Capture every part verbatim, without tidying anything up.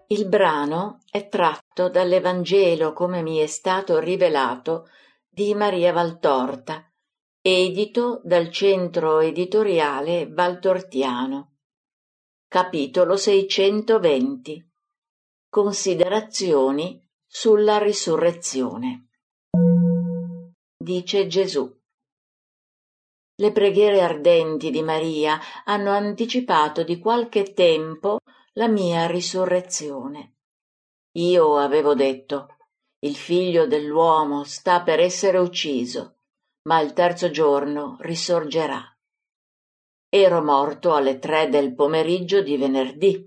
Il brano è tratto dall'Evangelo come mi è stato rivelato di Maria Valtorta, edito dal Centro Editoriale Valtortiano. Capitolo seicentoventi. Considerazioni sulla risurrezione. Dice Gesù. Le preghiere ardenti di Maria hanno anticipato di qualche tempo la mia risurrezione. Io avevo detto: il figlio dell'uomo sta per essere ucciso, ma il terzo giorno risorgerà. Ero morto alle tre del pomeriggio di venerdì.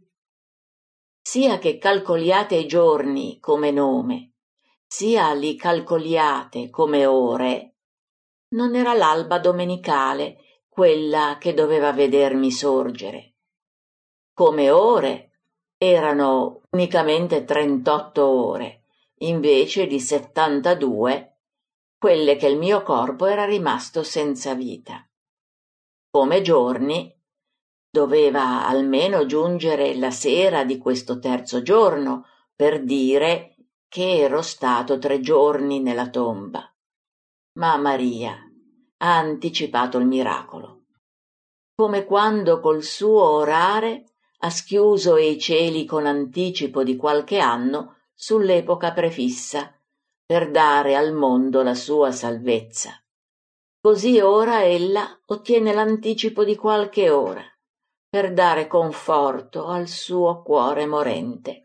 Sia che calcoliate i giorni come nome, sia li calcoliate come ore, non era l'alba domenicale quella che doveva vedermi sorgere. Come ore erano unicamente trentotto ore, invece di settantadue, quelle che il mio corpo era rimasto senza vita. Come giorni, doveva almeno giungere la sera di questo terzo giorno per dire che ero stato tre giorni nella tomba. Ma Maria ha anticipato il miracolo. Come quando col suo orare ha schiuso i cieli con anticipo di qualche anno sull'epoca prefissa, per dare al mondo la sua salvezza. Così ora ella ottiene l'anticipo di qualche ora, per dare conforto al suo cuore morente.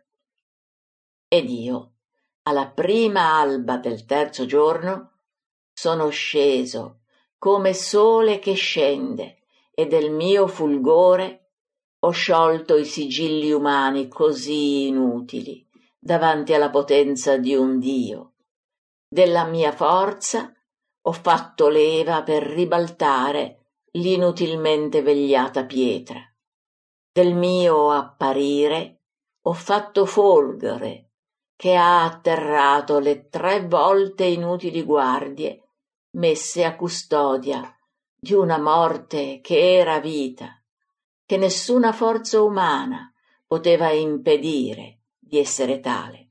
Ed io, alla prima alba del terzo giorno, sono sceso come sole che scende, e del mio fulgore ho sciolto i sigilli umani così inutili davanti alla potenza di un Dio. Della mia forza ho fatto leva per ribaltare l'inutilmente vegliata pietra. Del mio apparire ho fatto folgore che ha atterrato le tre volte inutili guardie messe a custodia di una morte che era vita, che nessuna forza umana poteva impedire di essere tale.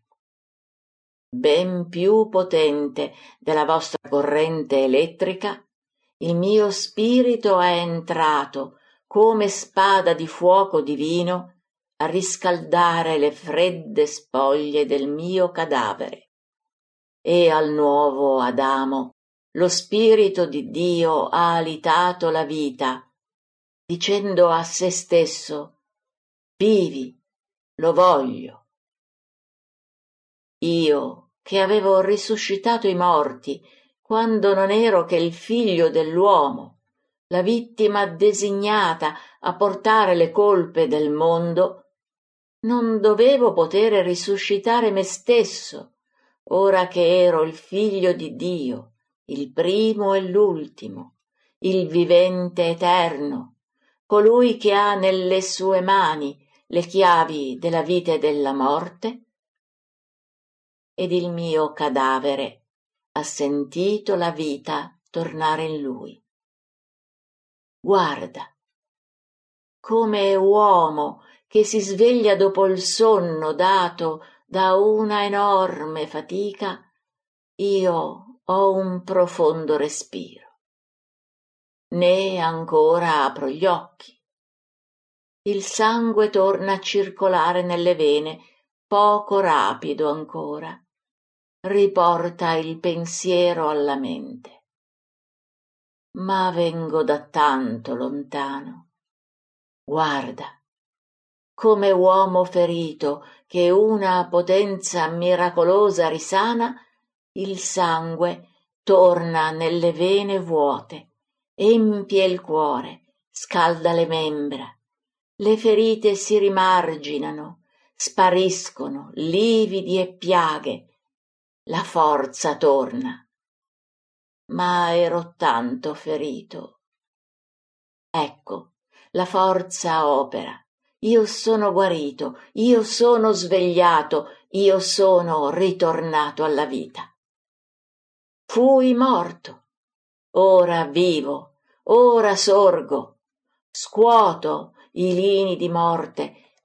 Ben più potente della vostra corrente elettrica, il mio spirito è entrato come spada di fuoco divino a riscaldare le fredde spoglie del mio cadavere. E al nuovo Adamo lo spirito di Dio ha alitato la vita, dicendo a se stesso: vivi, lo voglio. Io, che avevo risuscitato i morti, quando non ero che il figlio dell'uomo, la vittima designata a portare le colpe del mondo, non dovevo potere risuscitare me stesso, ora che ero il figlio di Dio, il primo e l'ultimo, il vivente eterno, colui che ha nelle sue mani le chiavi della vita e della morte? Ed il mio cadavere ha sentito la vita tornare in lui. Guarda, come uomo che si sveglia dopo il sonno dato da una enorme fatica, io ho un profondo respiro. Né ancora apro gli occhi. Il sangue torna a circolare nelle vene, poco rapido ancora. Riporta il pensiero alla mente. Ma vengo da tanto lontano. Guarda, come uomo ferito che una potenza miracolosa risana, il sangue torna nelle vene vuote, empie il cuore, scalda le membra, le ferite si rimarginano, spariscono lividi e piaghe, la forza torna. Ma ero tanto ferito. Ecco, la forza opera. Io sono guarito, io sono svegliato, io sono ritornato alla vita. Fui morto, ora vivo, ora sorgo, scuoto i lini di morte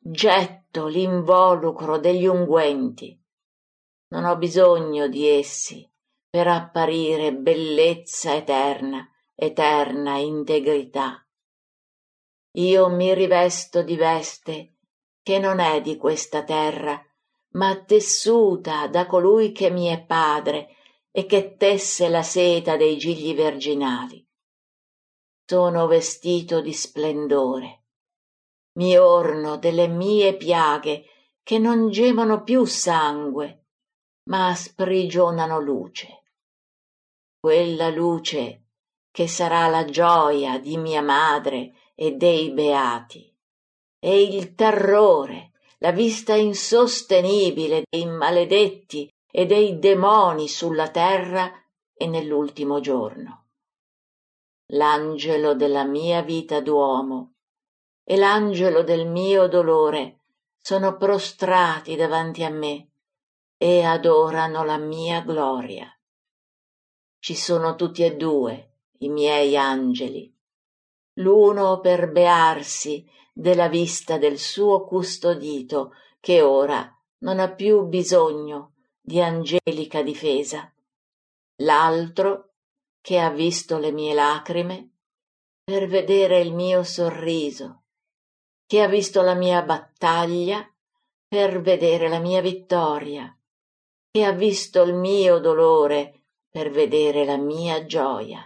getto l'involucro degli unguenti. Non ho bisogno di essi per apparire bellezza eterna, eterna integrità. Io mi rivesto di veste che non è di questa terra, ma tessuta da colui che mi è padre e che tesse la seta dei gigli virginali. Sono vestito di splendore, mi orno delle mie piaghe che non gemono più sangue, ma sprigionano luce. Quella luce che sarà la gioia di mia madre e dei beati, e il terrore, la vista insostenibile dei maledetti e dei demoni sulla terra e nell'ultimo giorno. L'angelo della mia vita d'uomo e l'angelo del mio dolore sono prostrati davanti a me e adorano la mia gloria. Ci sono tutti e due i miei angeli, l'uno per bearsi della vista del suo custodito che ora non ha più bisogno di angelica difesa, l'altro che ha visto le mie lacrime per vedere il mio sorriso, che ha visto la mia battaglia per vedere la mia vittoria, che ha visto il mio dolore per vedere la mia gioia.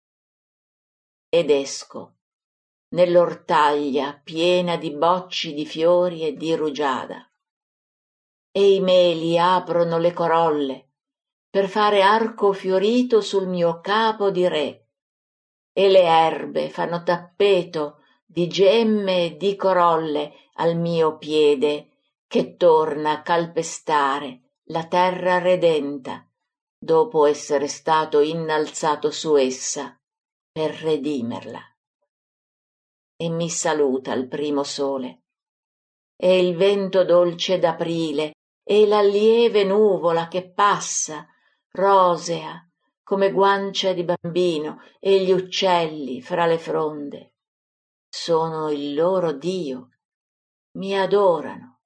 Ed esco nell'ortaglia piena di bocci di fiori e di rugiada, e i meli aprono le corolle per fare arco fiorito sul mio capo di re, e le erbe fanno tappeto di gemme e di corolle al mio piede che torna a calpestare la terra redenta dopo essere stato innalzato su essa per redimerla. E mi saluta il primo sole, e il vento dolce d'aprile, e la lieve nuvola che passa, rosea come guancia di bambino, e gli uccelli fra le fronde. Sono il loro Dio, mi adorano.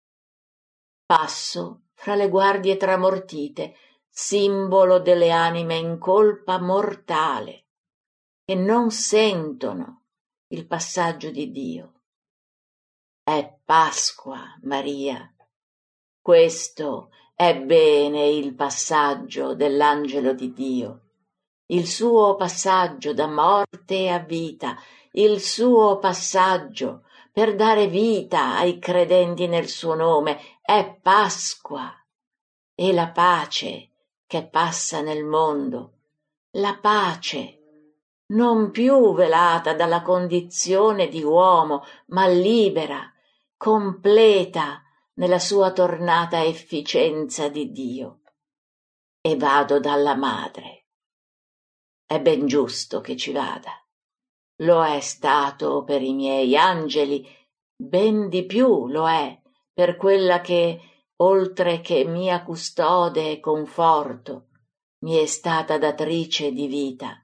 Passo fra le guardie tramortite, simbolo delle anime in colpa mortale, che non sentono il passaggio di Dio. È Pasqua, Maria. Questo è bene il passaggio dell'angelo di Dio, il suo passaggio da morte a vita, il suo passaggio per dare vita ai credenti nel suo nome. È Pasqua. E la pace che passa nel mondo, la pace non più velata dalla condizione di uomo, ma libera, completa nella sua tornata efficienza di Dio. E vado dalla madre. È ben giusto che ci vada. Lo è stato per i miei angeli, ben di più lo è per quella che, oltre che mia custode e conforto, mi è stata datrice di vita.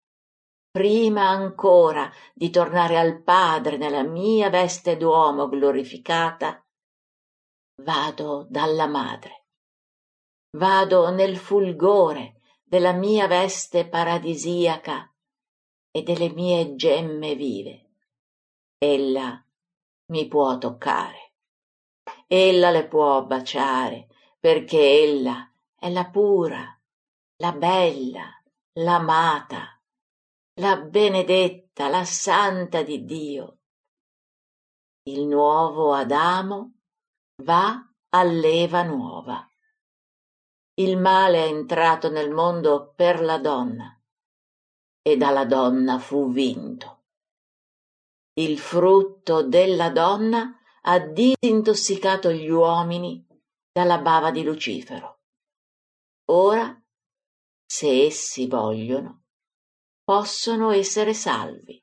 Prima ancora di tornare al Padre nella mia veste d'uomo glorificata, vado dalla madre. Vado nel fulgore della mia veste paradisiaca e delle mie gemme vive. Ella mi può toccare, ella le può baciare, perché ella è la pura, la bella, l'amata, la benedetta, la santa di Dio. Il nuovo Adamo va all'Eva nuova. Il male è entrato nel mondo per la donna, e dalla donna fu vinto. Il frutto della donna ha disintossicato gli uomini dalla bava di Lucifero. Ora, se essi vogliono, possono essere salvi.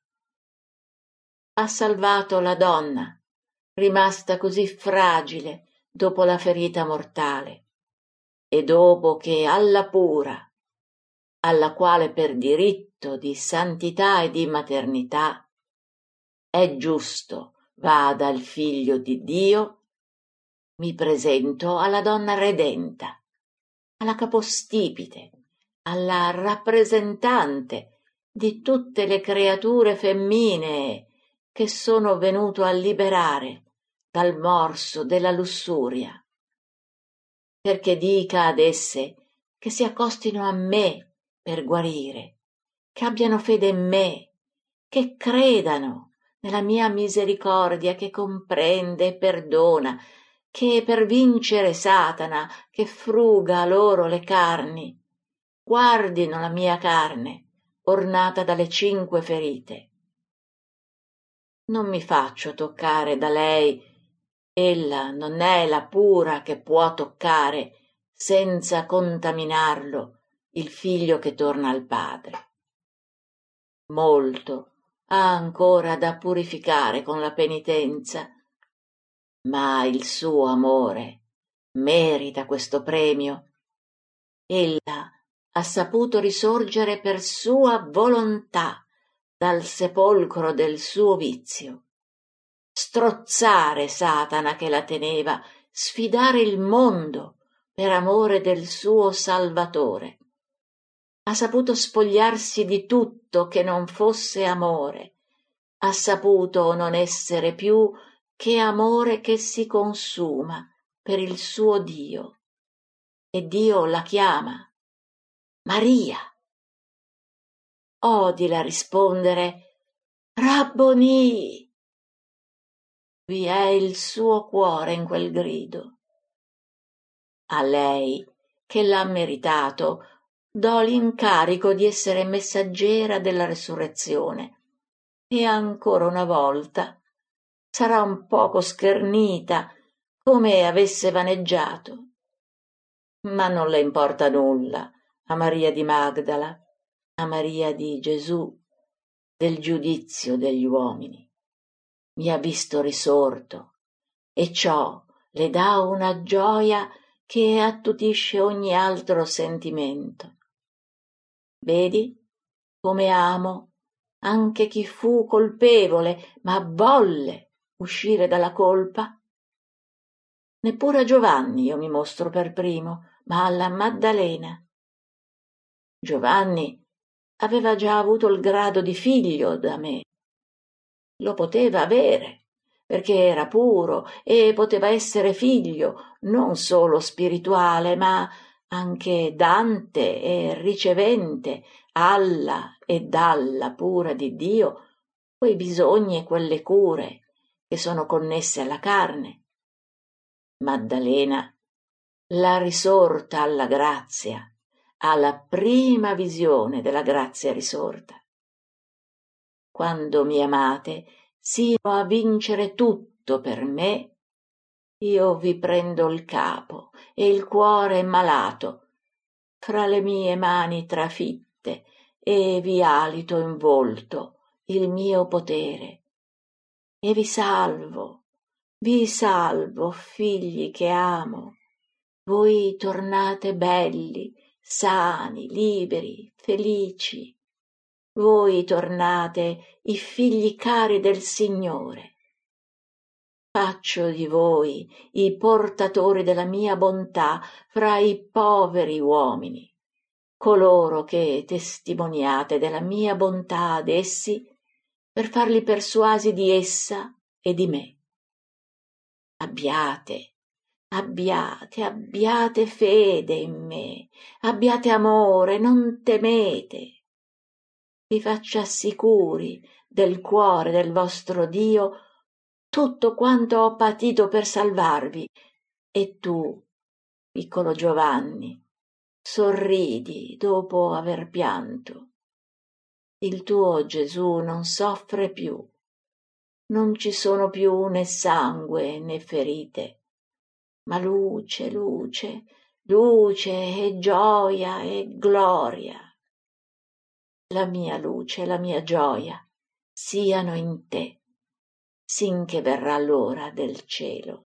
Ha salvato la donna, rimasta così fragile dopo la ferita mortale, e dopo che alla pura, alla quale per diritto di santità e di maternità è giusto vada il Figlio di Dio, mi presento alla donna redenta, alla capostipite, alla rappresentante di tutte le creature femminee che sono venuto a liberare dal morso della lussuria, perché dica ad esse che si accostino a me per guarire, che abbiano fede in me, che credano nella mia misericordia che comprende e perdona, che per vincere Satana che fruga loro le carni, guardino la mia carne ornata dalle cinque ferite. Non mi faccio toccare da lei, ella non è la pura che può toccare senza contaminarlo il figlio che torna al padre. Molto ha ancora da purificare con la penitenza, ma il suo amore merita questo premio. Ella ha saputo risorgere per sua volontà dal sepolcro del suo vizio, strozzare Satana che la teneva, sfidare il mondo per amore del suo Salvatore. Ha saputo spogliarsi di tutto che non fosse amore, ha saputo non essere più che amore che si consuma per il suo Dio, e Dio la chiama Maria. Odila rispondere Rabboni. Vi è il suo cuore in quel grido. A lei, che l'ha meritato, do l'incarico di essere messaggera della resurrezione, e ancora una volta sarà un poco schernita, come avesse vaneggiato. Ma non le importa nulla a Maria di Magdala, a Maria di Gesù, del giudizio degli uomini. Mi ha visto risorto, e ciò le dà una gioia che attutisce ogni altro sentimento. Vedi come amo anche chi fu colpevole, ma volle uscire dalla colpa? Neppure a Giovanni io mi mostro per primo, ma alla Maddalena. Giovanni aveva già avuto il grado di figlio da me. Lo poteva avere, perché era puro e poteva essere figlio non solo spirituale, ma anche dante e ricevente alla e dalla pura di Dio quei bisogni e quelle cure che sono connesse alla carne. Maddalena, la risorta alla grazia, alla prima visione della grazia risorta. Quando mi amate sino a vincere tutto per me, io vi prendo il capo e il cuore malato fra le mie mani trafitte e vi alito in volto il mio potere e vi salvo, vi salvo, figli che amo. Voi tornate belli, sani, liberi, felici. Voi tornate i figli cari del Signore. Faccio di voi i portatori della mia bontà fra i poveri uomini, coloro che testimoniate della mia bontà ad essi per farli persuasi di essa e di me. Abbiate, abbiate, abbiate fede in me, abbiate amore, non temete. Vi faccia sicuri del cuore del vostro Dio tutto quanto ho patito per salvarvi, e tu, piccolo Giovanni, sorridi dopo aver pianto. Il tuo Gesù non soffre più, non ci sono più né sangue né ferite, ma luce, luce, luce e gioia e gloria. La mia luce e la mia gioia siano in te, sinché verrà l'ora del cielo.